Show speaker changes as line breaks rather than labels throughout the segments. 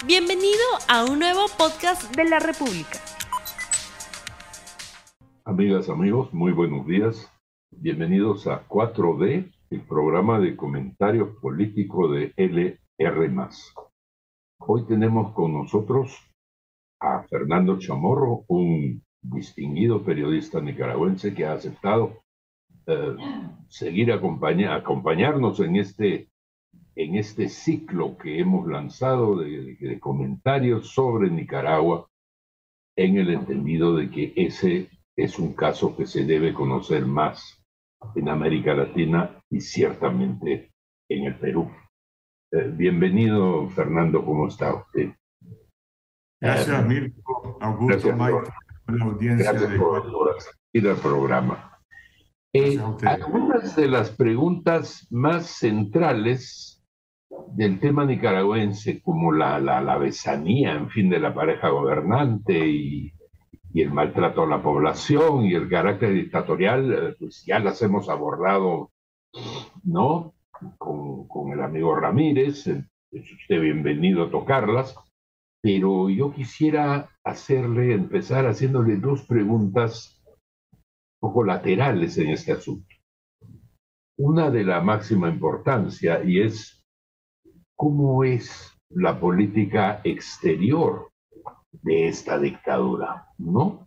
Bienvenido a un nuevo podcast de la República.
Amigas, amigos, muy buenos días. Bienvenidos a 4D, el programa de comentarios político de LR+. Hoy tenemos con nosotros a Fernando Chamorro, un distinguido periodista nicaragüense que ha aceptado acompañarnos en este ciclo que hemos lanzado de comentarios sobre Nicaragua, en el entendido de que ese es un caso que se debe conocer más en América Latina y ciertamente en el Perú. Bienvenido, Fernando, ¿cómo está usted?
Gracias, Mirko, Augusto, Maite, por la audiencia.
Gracias por asistir al programa. Algunas de las preguntas más centrales del tema nicaragüense, como la besanía, en fin, de la pareja gobernante y el maltrato a la población y el carácter dictatorial, pues ya las hemos abordado, ¿no? Con el amigo Ramírez. Es usted bienvenido a tocarlas, pero yo quisiera empezar haciéndole dos preguntas un poco laterales en este asunto. Una de la máxima importancia, y es ¿cómo es la política exterior de esta dictadura, ¿no?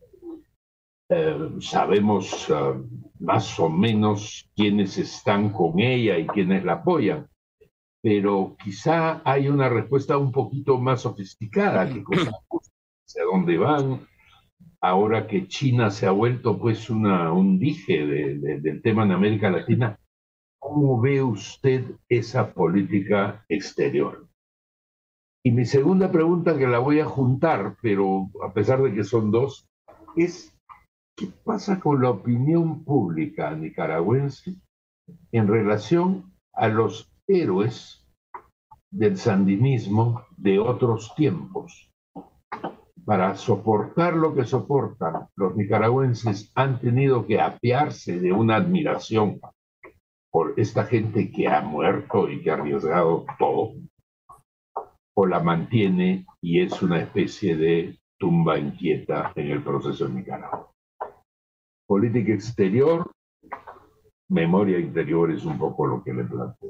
Sabemos más o menos quiénes están con ella y quiénes la apoyan, pero quizá hay una respuesta un poquito más sofisticada, qué cosas, hacia dónde van, ahora que China se ha vuelto pues un dije del tema en América Latina. ¿Cómo ve usted esa política exterior? Y mi segunda pregunta, que la voy a juntar, pero a pesar de que son dos, es ¿qué pasa con la opinión pública nicaragüense en relación a los héroes del sandinismo de otros tiempos? Para soportar lo que soportan, los nicaragüenses han tenido que apearse de una admiración por esta gente que ha muerto y que ha arriesgado todo, o la mantiene y es una especie de tumba inquieta en el proceso de Nicaragua. Política exterior, memoria interior es un poco lo que le planteo.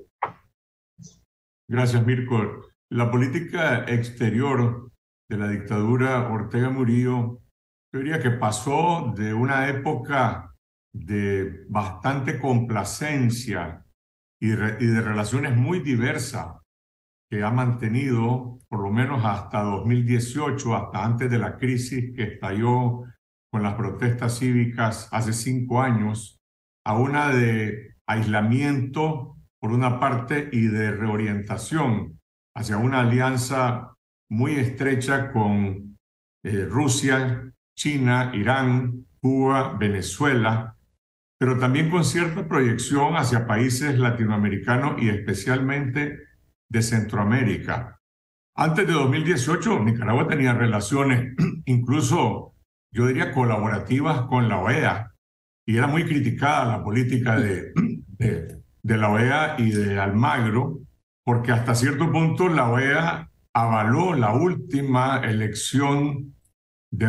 Gracias, Mirko. La política exterior de la dictadura Ortega Murillo, yo diría que pasó de una época de bastante complacencia y de relaciones muy diversas que ha mantenido por lo menos hasta 2018, hasta antes de la crisis que estalló con las protestas cívicas hace 5 años, a una de aislamiento por una parte y de reorientación hacia una alianza muy estrecha con Rusia, China, Irán, Cuba, Venezuela, pero también con cierta proyección hacia países latinoamericanos y especialmente de Centroamérica. Antes de 2018, Nicaragua tenía relaciones, incluso yo diría colaborativas con la OEA, y era muy criticada la política de la OEA y de Almagro, porque hasta cierto punto la OEA avaló la última elección de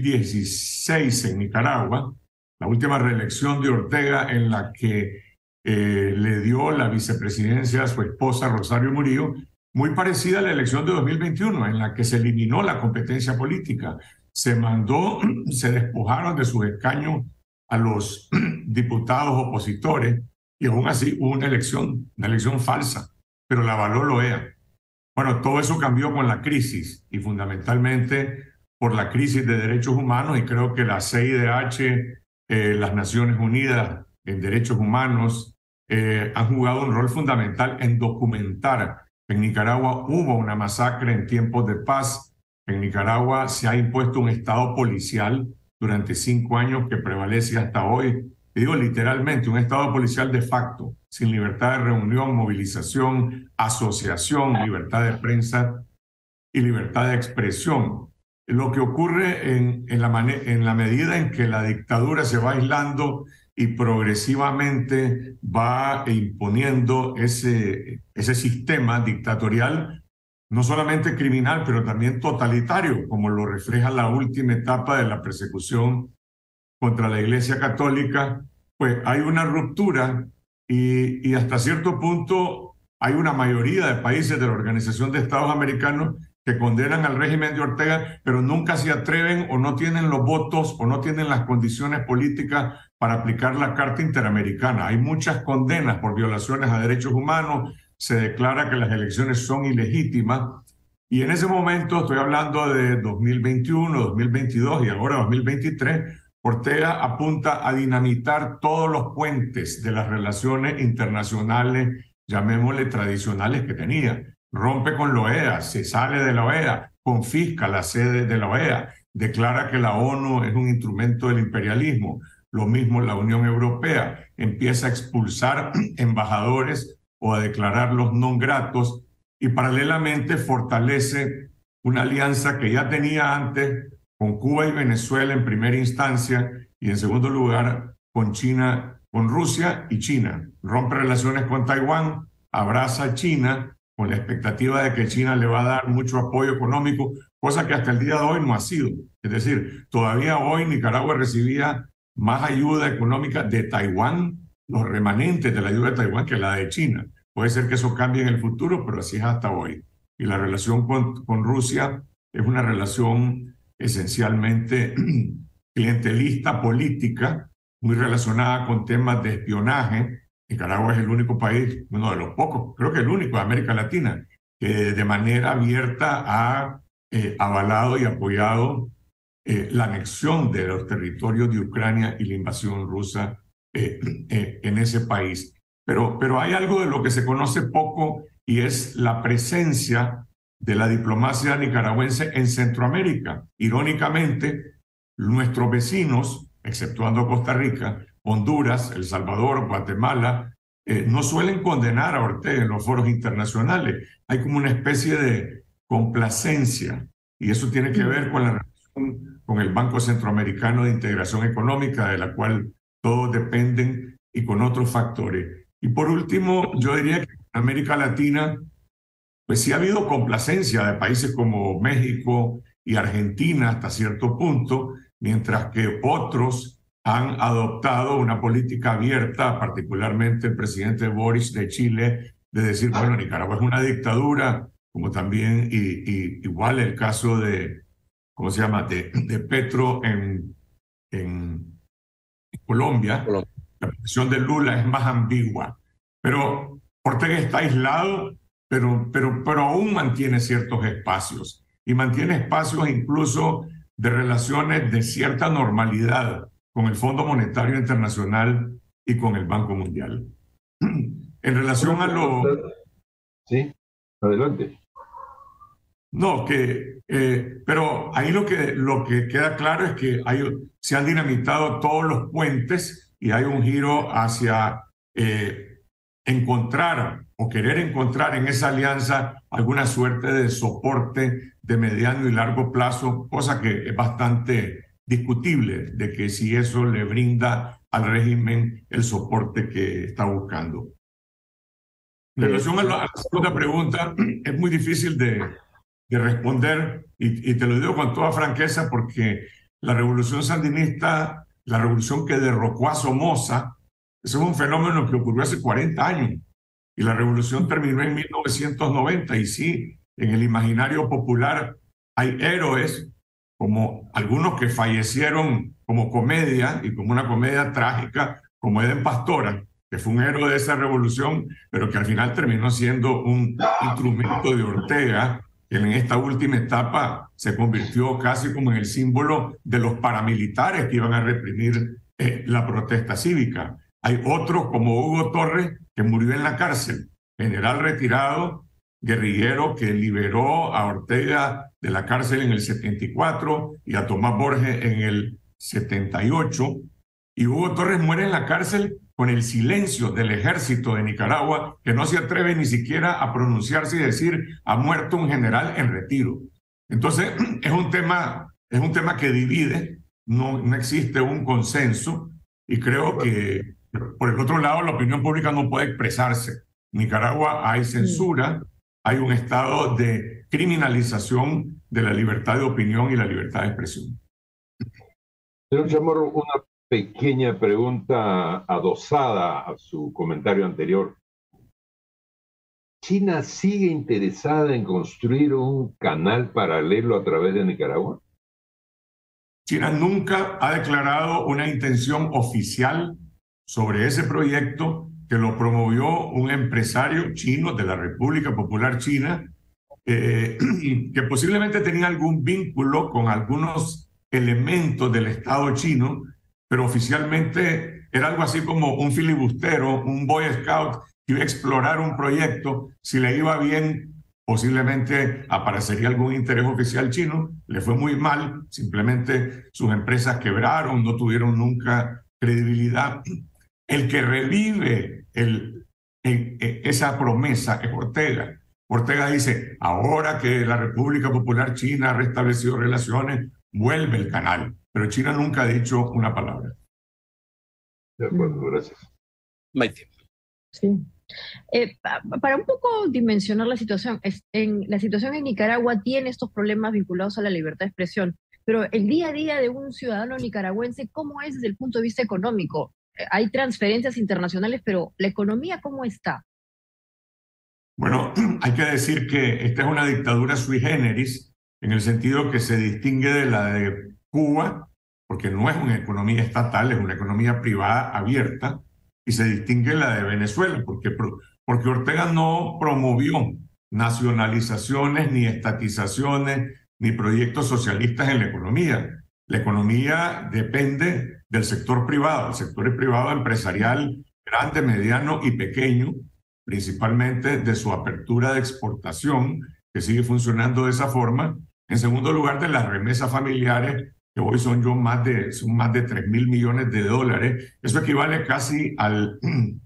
2016 en Nicaragua, la última reelección de Ortega, en la que le dio la vicepresidencia a su esposa Rosario Murillo, muy parecida a la elección de 2021, en la que se eliminó la competencia política. Se despojaron de sus escaños a los diputados opositores y aún así hubo una elección falsa, pero la avaló la OEA. Bueno, todo eso cambió con la crisis y fundamentalmente por la crisis de derechos humanos, y creo que la CIDH, las Naciones Unidas en Derechos Humanos, han jugado un rol fundamental en documentar que en Nicaragua hubo una masacre en tiempos de paz. En Nicaragua se ha impuesto un estado policial durante 5 años que prevalece hasta hoy. Y digo literalmente, un estado policial de facto, sin libertad de reunión, movilización, asociación, libertad de prensa y libertad de expresión. Lo que ocurre en la medida en que la dictadura se va aislando y progresivamente va imponiendo ese sistema dictatorial, no solamente criminal, pero también totalitario, como lo refleja la última etapa de la persecución contra la Iglesia Católica, pues hay una ruptura y hasta cierto punto hay una mayoría de países de la Organización de Estados Americanos que condenan al régimen de Ortega, pero nunca se atreven o no tienen los votos o no tienen las condiciones políticas para aplicar la Carta Interamericana. Hay muchas condenas por violaciones a derechos humanos, se declara que las elecciones son ilegítimas y en ese momento, estoy hablando de 2021, 2022 y ahora 2023, Ortega apunta a dinamitar todos los puentes de las relaciones internacionales, llamémosle tradicionales, que tenía. Rompe con la OEA, se sale de la OEA, confisca la sede de la OEA, declara que la ONU es un instrumento del imperialismo. Lo mismo la Unión Europea, empieza a expulsar embajadores o a declararlos non gratos y paralelamente fortalece una alianza que ya tenía antes con Cuba y Venezuela en primera instancia y en segundo lugar con China, con Rusia y China. Rompe relaciones con Taiwán, abraza a China con la expectativa de que China le va a dar mucho apoyo económico, cosa que hasta el día de hoy no ha sido. Es decir, todavía hoy Nicaragua recibía más ayuda económica de Taiwán, los remanentes de la ayuda de Taiwán, que la de China. Puede ser que eso cambie en el futuro, pero así es hasta hoy. Y la relación con Rusia es una relación esencialmente clientelista, política, muy relacionada con temas de espionaje. Nicaragua es el único país, uno de los pocos, creo que el único de América Latina, que de manera abierta ha avalado y apoyado la anexión de los territorios de Ucrania y la invasión rusa en ese país. Pero hay algo de lo que se conoce poco y es la presencia de la diplomacia nicaragüense en Centroamérica. Irónicamente, nuestros vecinos, exceptuando Costa Rica, Honduras, El Salvador, Guatemala, no suelen condenar a Ortega en los foros internacionales. Hay como una especie de complacencia y eso tiene que ver con la relación con el Banco Centroamericano de Integración Económica, de la cual todos dependen, y con otros factores. Y por último, yo diría que en América Latina, pues sí ha habido complacencia de países como México y Argentina hasta cierto punto, mientras que otros han adoptado una política abierta, particularmente el presidente Boric de Chile, de decir, bueno, Nicaragua es una dictadura, como también igual el caso de, ¿cómo se llama?, de Petro en Colombia. La posición de Lula es más ambigua, pero Ortega está aislado, pero aún mantiene ciertos espacios y mantiene espacios incluso de relaciones de cierta normalidad con el Fondo Monetario Internacional y con el Banco Mundial. En relación a lo...
Sí, adelante.
No, pero ahí lo que queda claro es que se han dinamitado todos los puentes y hay un giro hacia encontrar o querer encontrar en esa alianza alguna suerte de soporte de mediano y largo plazo, cosa que es bastante discutible de que si eso le brinda al régimen el soporte que está buscando. En relación a la segunda pregunta, es muy difícil de responder y te lo digo con toda franqueza porque la revolución sandinista, la revolución que derrocó a Somoza, ese es un fenómeno que ocurrió hace 40 años y la revolución terminó en 1990 y sí, en el imaginario popular hay héroes como algunos que fallecieron como comedia y como una comedia trágica como Eden Pastora, que fue un héroe de esa revolución, pero que al final terminó siendo un instrumento de Ortega, que en esta última etapa se convirtió casi como en el símbolo de los paramilitares que iban a reprimir la protesta cívica. Hay otros como Hugo Torres, que murió en la cárcel, general retirado, guerrillero que liberó a Ortega de la cárcel en el 74 y a Tomás Borges en el 78. Y Hugo Torres muere en la cárcel con el silencio del ejército de Nicaragua, que no se atreve ni siquiera a pronunciarse y decir, ha muerto un general en retiro. Entonces, es un tema que divide, no existe un consenso, y creo que, por el otro lado, la opinión pública no puede expresarse. En Nicaragua hay censura, hay un estado de criminalización de la libertad de opinión y la libertad de expresión.
Señor Chamorro, una pequeña pregunta adosada a su comentario anterior. ¿China sigue interesada en construir un canal paralelo a través de Nicaragua?
China nunca ha declarado una intención oficial sobre ese proyecto, que lo promovió un empresario chino de la República Popular China, que posiblemente tenía algún vínculo con algunos elementos del Estado chino, pero oficialmente era algo así como un filibustero, un Boy Scout que iba a explorar un proyecto. Si le iba bien, posiblemente aparecería algún interés oficial chino. Le fue muy mal, simplemente sus empresas quebraron, no tuvieron nunca credibilidad. El que revive esa promesa es Ortega. Ortega dice, ahora que la República Popular China ha restablecido relaciones, vuelve el canal. Pero China nunca ha dicho una palabra.
De acuerdo, gracias.
Maite.
Sí. Para un poco dimensionar la situación, la situación en Nicaragua tiene estos problemas vinculados a la libertad de expresión, pero el día a día de un ciudadano nicaragüense, ¿cómo es desde el punto de vista económico? Hay transferencias internacionales, pero ¿la economía cómo está?
Bueno, hay que decir que esta es una dictadura sui generis, en el sentido que se distingue de la de Cuba, porque no es una economía estatal, es una economía privada abierta, y se distingue de la de Venezuela, porque Ortega no promovió nacionalizaciones, ni estatizaciones, ni proyectos socialistas en la economía. La economía depende del sector privado. El sector privado empresarial grande, mediano y pequeño, principalmente de su apertura de exportación, que sigue funcionando de esa forma. En segundo lugar, de las remesas familiares, que hoy son más de 3.000 millones de dólares. Eso equivale casi al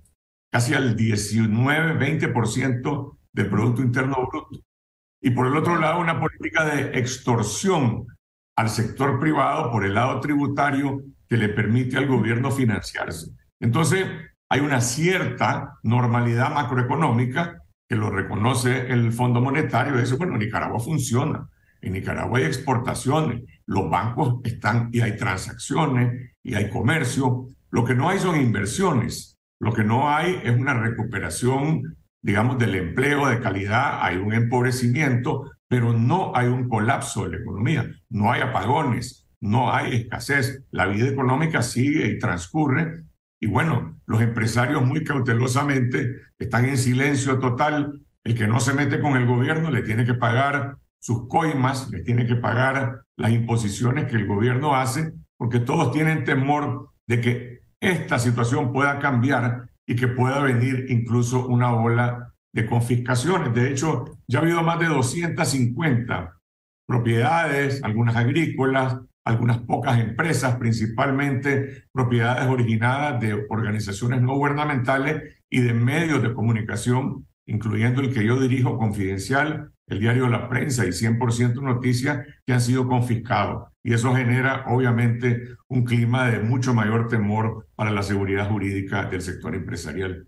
19-20% del Producto Interno Bruto. Y por el otro lado, una política de extorsión al sector privado por el lado tributario, que le permite al gobierno financiarse. Entonces, hay una cierta normalidad macroeconómica que lo reconoce el Fondo Monetario. Dice, bueno, Nicaragua funciona. En Nicaragua hay exportaciones, los bancos están y hay transacciones y hay comercio. Lo que no hay son inversiones. Lo que no hay es una recuperación, digamos, del empleo de calidad. Hay un empobrecimiento, pero no hay un colapso de la economía. No hay apagones, no hay escasez. La vida económica sigue y transcurre. Y bueno, los empresarios muy cautelosamente están en silencio total. El que no se mete con el gobierno le tiene que pagar sus coimas, le tiene que pagar las imposiciones que el gobierno hace, porque todos tienen temor de que esta situación pueda cambiar y que pueda venir incluso una ola de confiscaciones. De hecho, ya ha habido más de 250 propiedades, algunas agrícolas, algunas pocas empresas, principalmente propiedades originadas de organizaciones no gubernamentales y de medios de comunicación, incluyendo el que yo dirijo, Confidencial, el diario La Prensa y 100% Noticias, que han sido confiscados. Y eso genera, obviamente, un clima de mucho mayor temor para la seguridad jurídica del sector empresarial.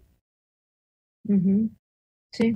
Sí.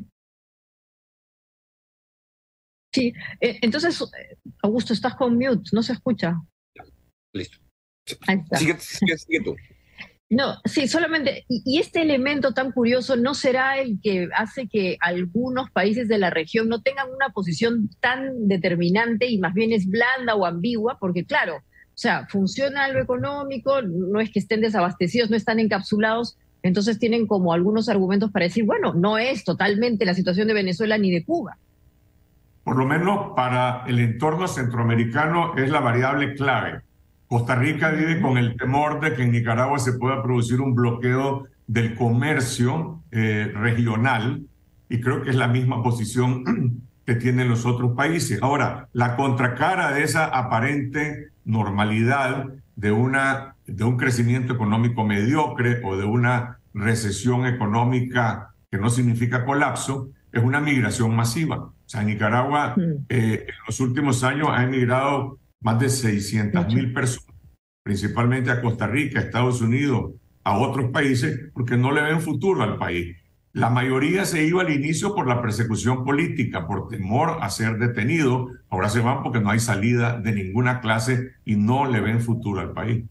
Sí, entonces, Augusto, estás con mute, no se escucha.
Listo.
Ahí está.
Sigue tú.
No, sí, solamente, y este elemento tan curioso no será el que hace que algunos países de la región no tengan una posición tan determinante y más bien es blanda o ambigua, porque claro, o sea, funciona lo económico, no es que estén desabastecidos, no están encapsulados, entonces tienen como algunos argumentos para decir, bueno, no es totalmente la situación de Venezuela ni de Cuba.
Por lo menos para el entorno centroamericano es la variable clave. Costa Rica vive con el temor de que en Nicaragua se pueda producir un bloqueo del comercio regional, y creo que es la misma posición que tienen los otros países. Ahora, la contracara de esa aparente normalidad de un crecimiento económico mediocre o de una recesión económica que no significa colapso es una migración masiva. O sea, Nicaragua en los últimos años ha emigrado más de 600,000 personas, principalmente a Costa Rica, a Estados Unidos, a otros países, porque no le ven futuro al país. La mayoría se iba al inicio por la persecución política, por temor a ser detenido. Ahora se van porque no hay salida de ninguna clase y no le ven futuro al país.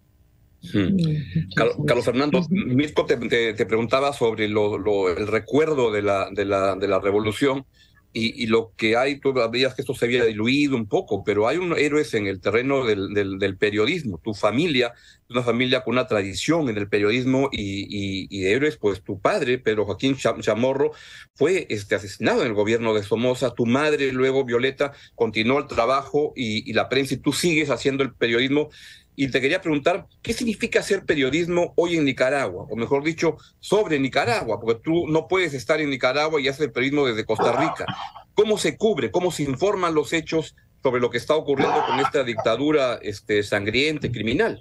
Carlos Fernando, Mirko te preguntaba sobre el recuerdo de la revolución y lo que hay. Tú veías que esto se había diluido un poco, pero hay unos héroes en el terreno del periodismo. Tu familia es una familia con una tradición en el periodismo y de héroes, pues tu padre, Pedro Joaquín Chamorro, fue asesinado en el gobierno de Somoza. Tu madre, luego Violeta, continuó el trabajo y la prensa, y tú sigues haciendo el periodismo. Y te quería preguntar, ¿qué significa hacer periodismo hoy en Nicaragua? O mejor dicho, sobre Nicaragua, porque tú no puedes estar en Nicaragua y hacer el periodismo desde Costa Rica. ¿Cómo se cubre, cómo se informan los hechos sobre lo que está ocurriendo con esta dictadura sangrienta y criminal?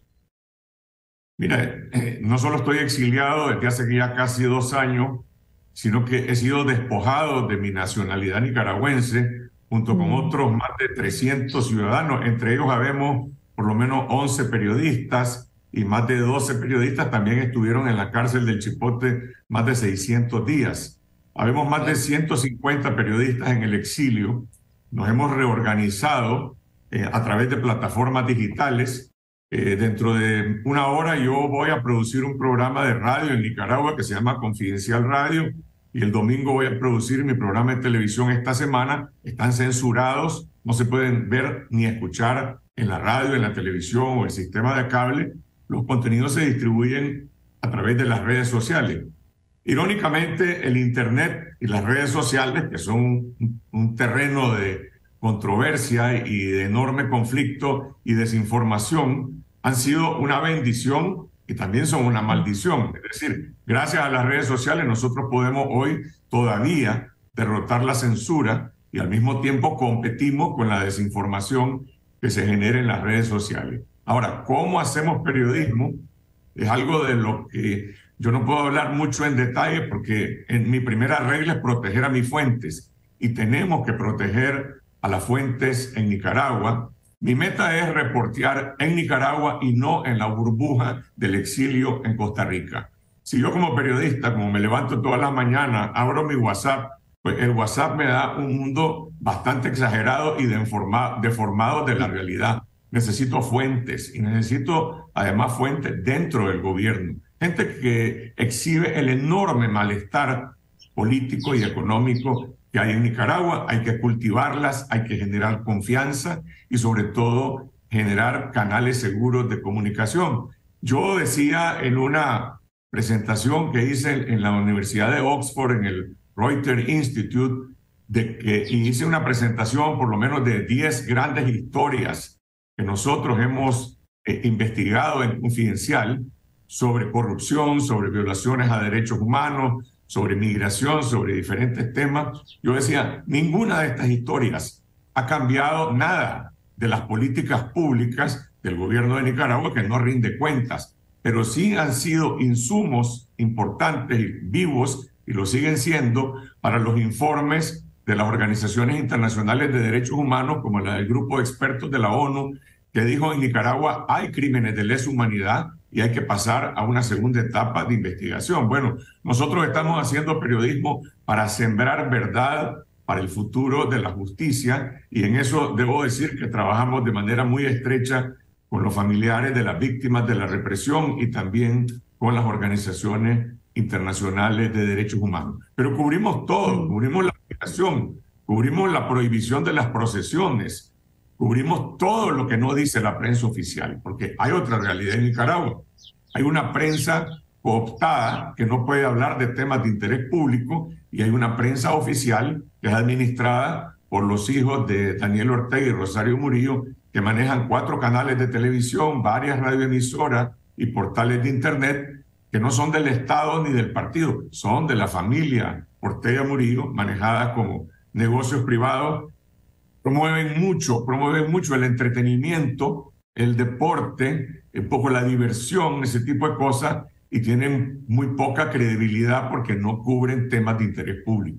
Mira, no solo estoy exiliado desde hace ya casi 2 años, sino que he sido despojado de mi nacionalidad nicaragüense junto con otros más de 300 ciudadanos. Entre ellos habemos por lo menos 11 periodistas y más de 12 periodistas también estuvieron en la cárcel del Chipote más de 600 días. Habemos más de 150 periodistas en el exilio. Nos hemos reorganizado a través de plataformas digitales. Dentro de 1 hora yo voy a producir un programa de radio en Nicaragua que se llama Confidencial Radio, y el domingo voy a producir mi programa de televisión esta semana. Están censurados, no se pueden ver ni escuchar en la radio, en la televisión o el sistema de cable. Los contenidos se distribuyen a través de las redes sociales. Irónicamente, el Internet y las redes sociales, que son un terreno de controversia y de enorme conflicto y desinformación, han sido una bendición y también son una maldición. Es decir, gracias a las redes sociales nosotros podemos hoy todavía derrotar la censura y al mismo tiempo competimos con la desinformación que se genera en las redes sociales. Ahora, ¿cómo hacemos periodismo? Es algo de lo que yo no puedo hablar mucho en detalle porque mi primera regla es proteger a mis fuentes y tenemos que proteger a las fuentes en Nicaragua. Mi meta es reportear en Nicaragua y no en la burbuja del exilio en Costa Rica. Si yo como periodista, como me levanto todas las mañanas, abro mi WhatsApp, pues el WhatsApp me da un mundo bastante exagerado y deformado de la realidad. Necesito fuentes y necesito además fuentes dentro del gobierno. Gente que exhibe el enorme malestar político y económico que hay en Nicaragua. Hay que cultivarlas, hay que generar confianza y sobre todo generar canales seguros de comunicación. Yo decía en una presentación que hice en la Universidad de Oxford, en el Reuters Institute, de que hice una presentación por lo menos de 10 grandes historias que nosotros hemos investigado en Confidencial sobre corrupción, sobre violaciones a derechos humanos, sobre migración, sobre diferentes temas. Yo decía, ninguna de estas historias ha cambiado nada de las políticas públicas del gobierno de Nicaragua, que no rinde cuentas, pero sí han sido insumos importantes y vivos, y lo siguen siendo, para los informes de las organizaciones internacionales de derechos humanos, como la del Grupo de Expertos de la ONU, que dijo en Nicaragua hay crímenes de lesa humanidad y hay que pasar a una segunda etapa de investigación. Bueno, nosotros estamos haciendo periodismo para sembrar verdad para el futuro de la justicia, y en eso debo decir que trabajamos de manera muy estrecha con los familiares de las víctimas de la represión y también con las organizaciones internacionales de derechos humanos. Pero cubrimos todo, cubrimos la migración, cubrimos la prohibición de las procesiones, cubrimos todo lo que no dice la prensa oficial, porque hay otra realidad en Nicaragua. Hay una prensa cooptada que no puede hablar de temas de interés público, y hay una prensa oficial que es administrada por los hijos de Daniel Ortega y Rosario Murillo, que manejan 4 canales de televisión, varias radioemisoras y portales de internet que no son del Estado ni del partido, son de la familia Ortega Murillo, manejadas como negocios privados. Promueven mucho el entretenimiento, el deporte, un poco la diversión, ese tipo de cosas, y tienen muy poca credibilidad porque no cubren temas de interés público.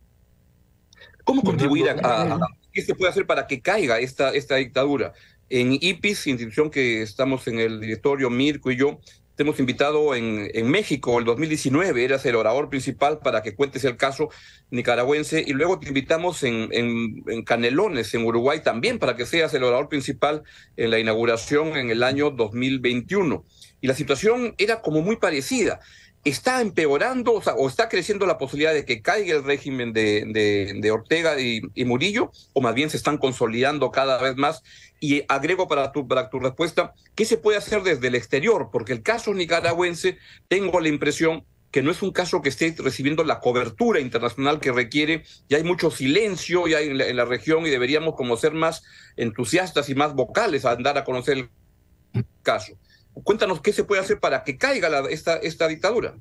¿Cómo contribuir qué se puede hacer para que caiga esta dictadura? En IPIS, institución que estamos en el directorio, Mirko y yo, te hemos invitado en México, el 2019, eras el orador principal para que cuentes el caso nicaragüense, y luego te invitamos en Canelones, en Uruguay también, para que seas el orador principal en la inauguración en el año 2021. Y la situación era como muy parecida. ¿Está empeorando, o está creciendo la posibilidad de que caiga el régimen de Ortega y Murillo, o más bien se están consolidando cada vez más? Y agrego para tu respuesta, ¿qué se puede hacer desde el exterior? Porque el caso nicaragüense, tengo la impresión que no es un caso que esté recibiendo la cobertura internacional que requiere, y hay mucho silencio ya en la región, y deberíamos como ser más entusiastas y más vocales a dar a conocer el caso. Cuéntanos qué se puede hacer para que caiga esta dictadura.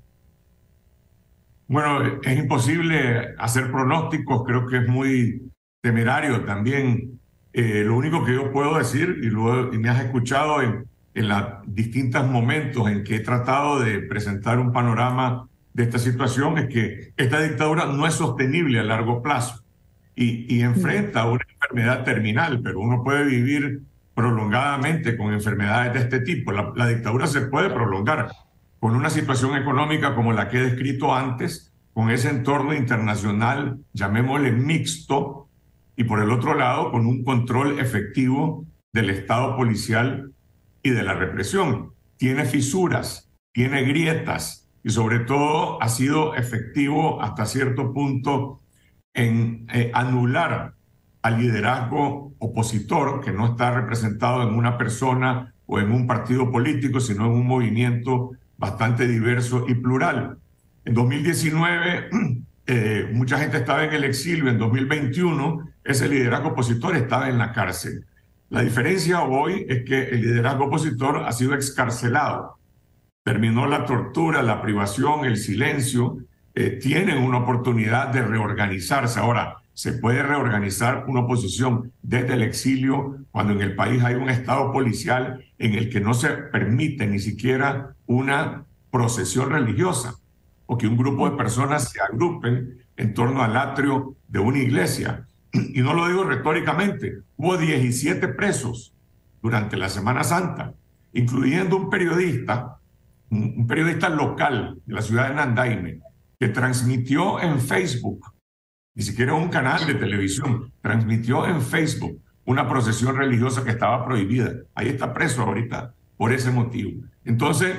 Bueno, es imposible hacer pronósticos, creo que es muy temerario también. Lo único que yo puedo decir, y me has escuchado en los distintos momentos en que he tratado de presentar un panorama de esta situación, es que esta dictadura no es sostenible a largo plazo y enfrenta una enfermedad terminal, pero uno puede vivir prolongadamente con enfermedades de este tipo. La dictadura se puede prolongar con una situación económica como la que he descrito antes, con ese entorno internacional, llamémosle mixto, y por el otro lado, con un control efectivo del Estado policial y de la represión. Tiene fisuras, tiene grietas, y sobre todo ha sido efectivo hasta cierto punto en anular al liderazgo opositor, que no está representado en una persona o en un partido político, sino en un movimiento bastante diverso y plural. En 2019, mucha gente estaba en el exilio. En 2021, ese liderazgo opositor estaba en la cárcel. La diferencia hoy es que el liderazgo opositor ha sido excarcelado. Terminó la tortura, la privación, el silencio. Tienen una oportunidad de reorganizarse. Ahora, se puede reorganizar una oposición desde el exilio cuando en el país hay un estado policial en el que no se permite ni siquiera una procesión religiosa o que un grupo de personas se agrupen en torno al atrio de una iglesia. Y no lo digo retóricamente, hubo 17 presos durante la Semana Santa, incluyendo un periodista local de la ciudad de Nandaime, que transmitió en Facebook, ni siquiera un canal de televisión, transmitió en Facebook una procesión religiosa que estaba prohibida. Ahí está preso ahorita por ese motivo. Entonces,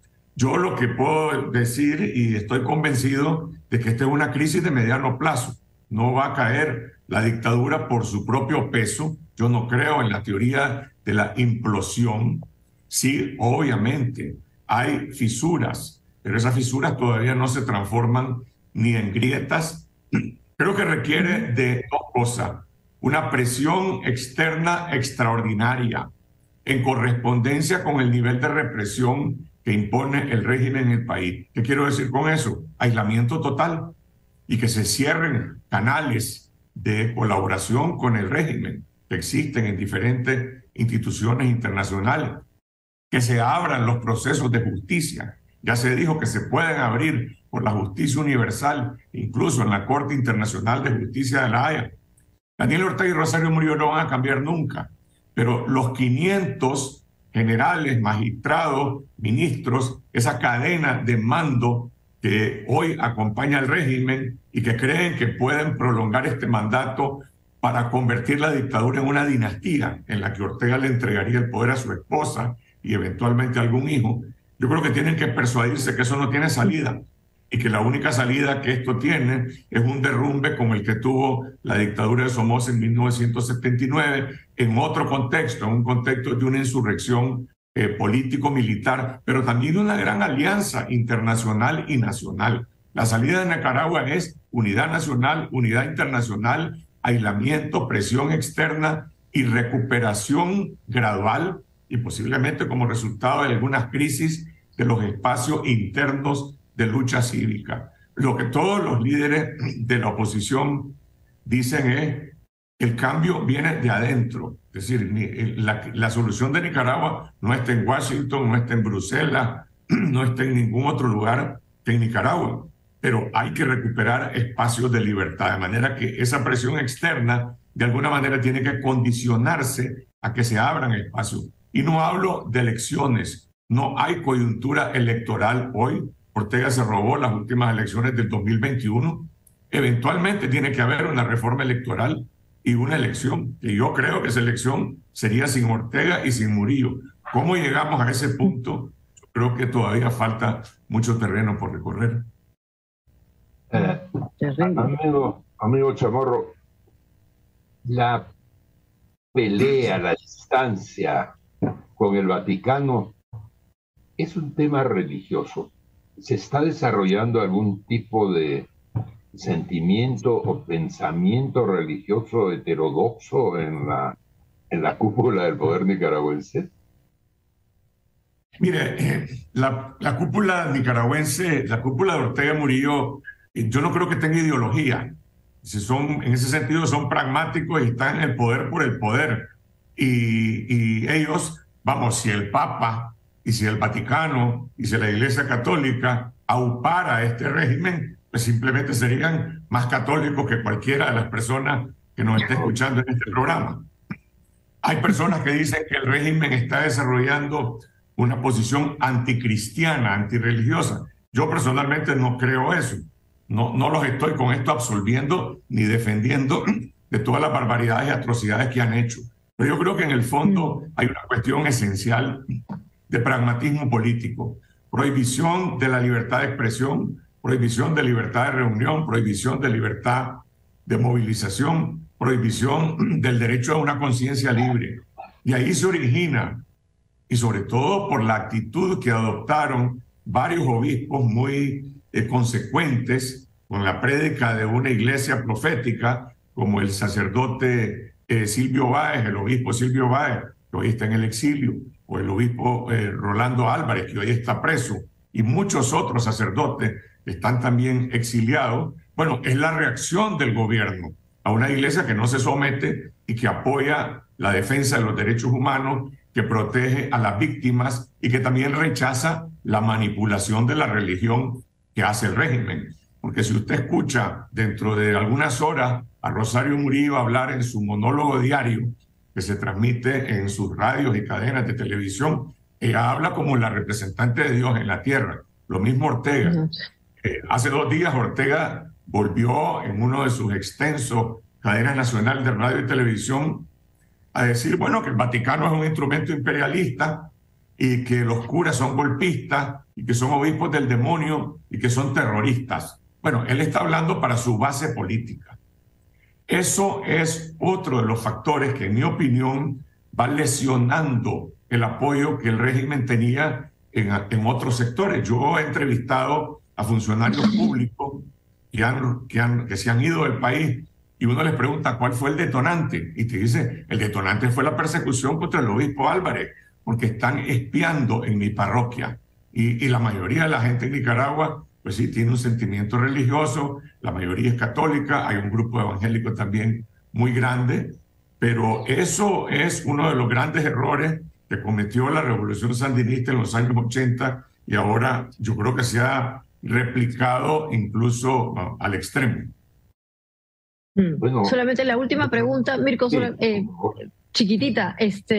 yo lo que puedo decir, y estoy convencido de que esta es una crisis de mediano plazo. No va a caer la dictadura por su propio peso. Yo no creo en la teoría de la implosión. Sí, obviamente, hay fisuras, pero esas fisuras todavía no se transforman ni en grietas. Creo que requiere de dos cosas: una presión externa extraordinaria en correspondencia con el nivel de represión que impone el régimen en el país. ¿Qué quiero decir con eso? Aislamiento total, y que se cierren canales de colaboración con el régimen que existen en diferentes instituciones internacionales, que se abran los procesos de justicia. Ya se dijo que se pueden abrir por la justicia universal, incluso en la Corte Internacional de Justicia de La Haya. Daniel Ortega y Rosario Murillo no van a cambiar nunca, pero los 500 generales, magistrados, ministros, esa cadena de mando que hoy acompaña al régimen y que creen que pueden prolongar este mandato para convertir la dictadura en una dinastía en la que Ortega le entregaría el poder a su esposa y eventualmente a algún hijo. Yo creo que tienen que persuadirse que eso no tiene salida y que la única salida que esto tiene es un derrumbe como el que tuvo la dictadura de Somoza en 1979, en otro contexto, en un contexto de una insurrección político-militar, pero también de una gran alianza internacional y nacional. La salida de Nicaragua es unidad nacional, unidad internacional, aislamiento, presión externa y recuperación gradual, y posiblemente como resultado de algunas crisis de los espacios internos de lucha cívica. Lo que todos los líderes de la oposición dicen es que el cambio viene de adentro. Es decir, la solución de Nicaragua no está en Washington, no está en Bruselas, no está en ningún otro lugar que en Nicaragua, pero hay que recuperar espacios de libertad, de manera que esa presión externa de alguna manera tiene que condicionarse a que se abran espacios. Y no hablo de elecciones, no hay coyuntura electoral hoy. Ortega se robó las últimas elecciones del 2021. Eventualmente tiene que haber una reforma electoral y una elección. Y yo creo que esa elección sería sin Ortega y sin Murillo. ¿Cómo llegamos a ese punto? Yo creo que todavía falta mucho terreno por recorrer.
Amigo Chamorro, la pelea, la distancia con el Vaticano es un tema religioso. ¿Se está desarrollando algún tipo de sentimiento o pensamiento religioso heterodoxo en la cúpula del poder nicaragüense?
Mire, la cúpula nicaragüense, la cúpula de Ortega Murillo, yo no creo que tenga ideología. En ese sentido son pragmáticos y están en el poder por el poder. Y ellos, vamos, si el Papa y si el Vaticano y si la Iglesia Católica aupara a este régimen, pues simplemente serían más católicos que cualquiera de las personas que nos esté escuchando en este programa. Hay personas que dicen que el régimen está desarrollando una posición anticristiana, antirreligiosa. Yo personalmente no creo eso. No los estoy con esto absolviendo ni defendiendo de todas las barbaridades y atrocidades que han hecho. Pero yo creo que en el fondo hay una cuestión esencial de pragmatismo político. Prohibición de la libertad de expresión, prohibición de libertad de reunión, prohibición de libertad de movilización, prohibición del derecho a una conciencia libre. Y ahí se origina, y sobre todo por la actitud que adoptaron varios obispos muy consecuentes con la prédica de una iglesia profética, como el sacerdote Silvio Báez, el obispo Silvio Báez, que hoy está en el exilio, o el obispo Rolando Álvarez, que hoy está preso, y muchos otros sacerdotes que están también exiliados. Bueno, es la reacción del gobierno a una iglesia que no se somete y que apoya la defensa de los derechos humanos, que protege a las víctimas y que también rechaza la manipulación de la religión que hace el régimen. Porque si usted escucha dentro de algunas horas a Rosario Murillo hablar en su monólogo diario, que se transmite en sus radios y cadenas de televisión, ella habla como la representante de Dios en la tierra. Lo mismo Ortega. Hace 2 días Ortega volvió en uno de sus extensos cadenas nacionales de radio y televisión a decir, bueno, que el Vaticano es un instrumento imperialista y que los curas son golpistas y que son obispos del demonio y que son terroristas. Bueno, él está hablando para su base política. Eso es otro de los factores que, en mi opinión, va lesionando el apoyo que el régimen tenía en otros sectores. Yo he entrevistado a funcionarios públicos que se han ido del país y uno les pregunta cuál fue el detonante y te dice, el detonante fue la persecución contra el obispo Álvarez, porque están espiando en mi parroquia. Y la mayoría de la gente en Nicaragua, pues sí, tiene un sentimiento religioso, la mayoría es católica, hay un grupo evangélico también muy grande, pero eso es uno de los grandes errores que cometió la revolución sandinista en los años 80 y ahora yo creo que se ha replicado incluso al extremo.
Bueno, solamente la última pregunta, Mirko, sí, chiquitita,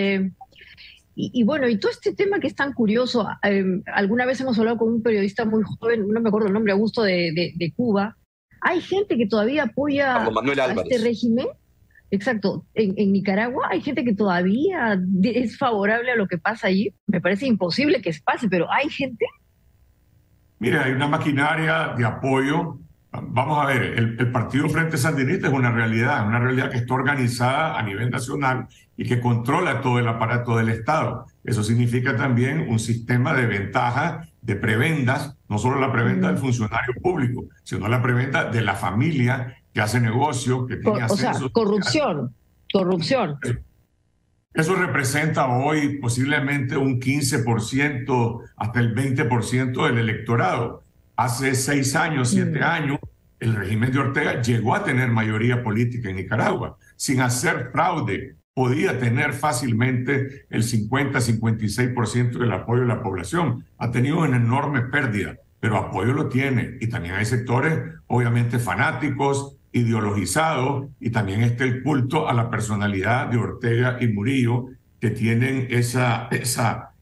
y bueno, y todo este tema que es tan curioso, alguna vez hemos hablado con un periodista muy joven, no me acuerdo el nombre, Augusto, de Cuba. Hay gente que todavía apoya a este régimen. Exacto, en Nicaragua hay gente que todavía es favorable a lo que pasa allí. Me parece imposible que pase, pero hay gente.
Mira, hay una maquinaria de apoyo. Vamos a ver, el Partido Frente Sandinista es una realidad que está organizada a nivel nacional y que controla todo el aparato del Estado. Eso significa también un sistema de ventajas, de prebendas, no solo la prebenda del funcionario público, sino la prebenda de la familia que hace negocios, que tiene acceso.
O sea, corrupción.
Eso representa hoy posiblemente un 15% hasta el 20% del electorado. Hace 6 años, 7 años, el régimen de Ortega llegó a tener mayoría política en Nicaragua. Sin hacer fraude, podía tener fácilmente el 50-56% del apoyo de la población. Ha tenido una enorme pérdida, pero apoyo lo tiene. Y también hay sectores, obviamente, fanáticos, ideologizados, y también está el culto a la personalidad de Ortega y Murillo, que tienen esa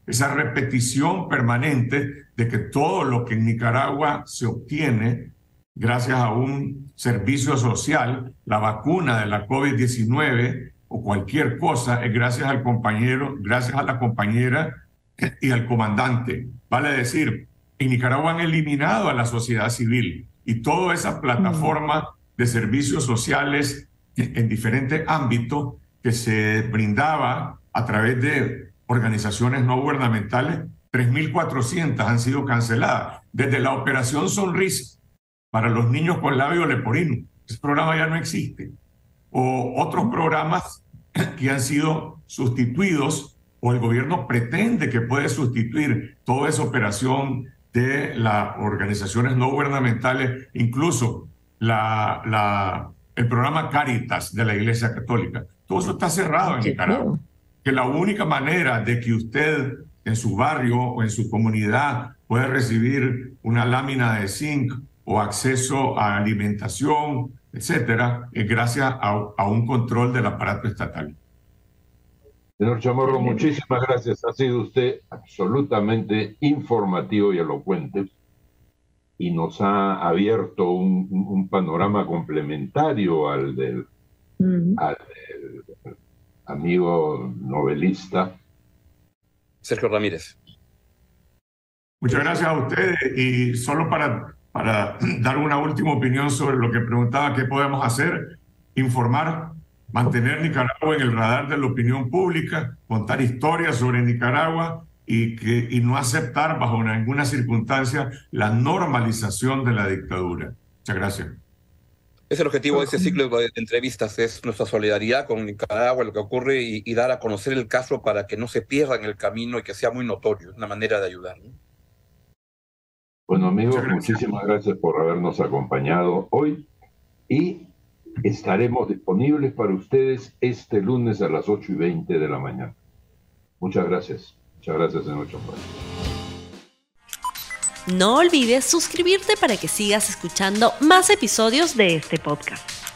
esa repetición permanente de que todo lo que en Nicaragua se obtiene gracias a un servicio social, la vacuna de la COVID-19 o cualquier cosa, es gracias al compañero, gracias a la compañera y al comandante. Vale decir, en Nicaragua han eliminado a la sociedad civil y toda esa plataforma de servicios sociales en diferentes ámbitos que se brindaba a través de organizaciones no gubernamentales, 3.400 han sido canceladas. Desde la Operación Sonrisa para los niños con labio leporino, ese programa ya no existe. O otros programas que han sido sustituidos, o el gobierno pretende que puede sustituir toda esa operación de las organizaciones no gubernamentales, incluso el programa Cáritas de la Iglesia Católica. Todo eso está cerrado en Nicaragua. Que la única manera de que usted en su barrio o en su comunidad pueda recibir una lámina de zinc o acceso a alimentación, etcétera, es gracias a un control del aparato estatal.
Señor Chamorro, muchísimas gracias. Ha sido usted absolutamente informativo y elocuente y nos ha abierto un panorama complementario al del amigo novelista
Sergio Ramírez.
Muchas gracias a ustedes, y solo para dar una última opinión sobre lo que preguntaba, ¿qué podemos hacer? Informar, mantener Nicaragua en el radar de la opinión pública, contar historias sobre Nicaragua y no aceptar bajo ninguna circunstancia la normalización de la dictadura. Muchas gracias.
Es el objetivo de este ciclo de entrevistas, es nuestra solidaridad con Nicaragua, lo que ocurre, y dar a conocer el caso para que no se pierda en el camino y que sea muy notorio, es una manera de ayudar, ¿no?
Bueno, amigos, muchísimas gracias por habernos acompañado hoy y estaremos disponibles para ustedes este lunes a las 8:20 de la mañana. Muchas gracias, señor Chamorro.
No olvides suscribirte para que sigas escuchando más episodios de este podcast.